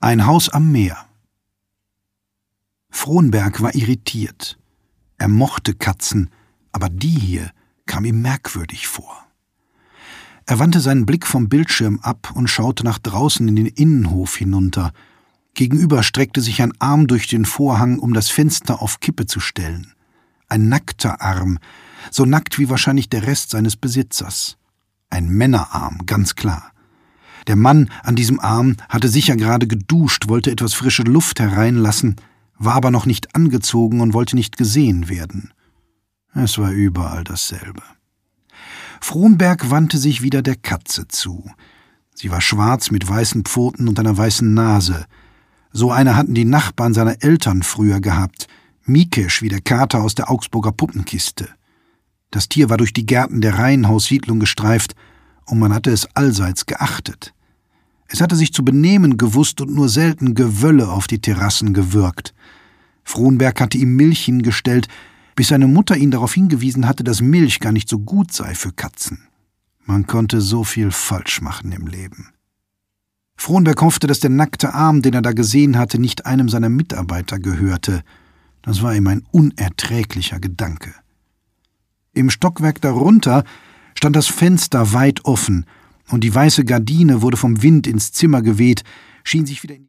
Ein Haus am Meer. Frohnberg war irritiert. Er mochte Katzen, aber die hier kam ihm merkwürdig vor. Er wandte seinen Blick vom Bildschirm ab und schaute nach draußen in den Innenhof hinunter. Gegenüber streckte sich ein Arm durch den Vorhang, um das Fenster auf Kippe zu stellen. Ein nackter Arm, so nackt wie wahrscheinlich der Rest seines Besitzers. Ein Männerarm, ganz klar. Der Mann an diesem Arm hatte sicher gerade geduscht, wollte etwas frische Luft hereinlassen, war aber noch nicht angezogen und wollte nicht gesehen werden. Es war überall dasselbe. Frohnberg wandte sich wieder der Katze zu. Sie war schwarz mit weißen Pfoten und einer weißen Nase. So eine hatten die Nachbarn seiner Eltern früher gehabt, Miekesch wie der Kater aus der Augsburger Puppenkiste. Das Tier war durch die Gärten der Reihenhaussiedlung gestreift, und man hatte es allseits geachtet. Es hatte sich zu benehmen gewusst und nur selten Gewölle auf die Terrassen gewürgt. Frohnberg hatte ihm Milch hingestellt, bis seine Mutter ihn darauf hingewiesen hatte, dass Milch gar nicht so gut sei für Katzen. Man konnte so viel falsch machen im Leben. Frohnberg hoffte, dass der nackte Arm, den er da gesehen hatte, nicht einem seiner Mitarbeiter gehörte. Das war ihm ein unerträglicher Gedanke. Im Stockwerk darunter stand das Fenster weit offen, und die weiße Gardine wurde vom Wind ins Zimmer geweht, schien sich wieder in